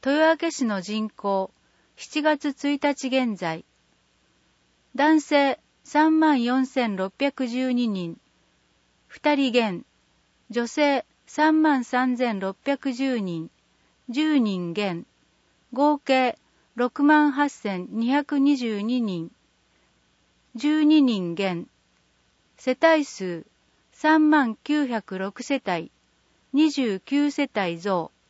豊明市の人口、7月1日現在。男性34,612人、2人減。女性33,610人、10人減。合計68,222人、12人減。世帯数3906世帯、29世帯増。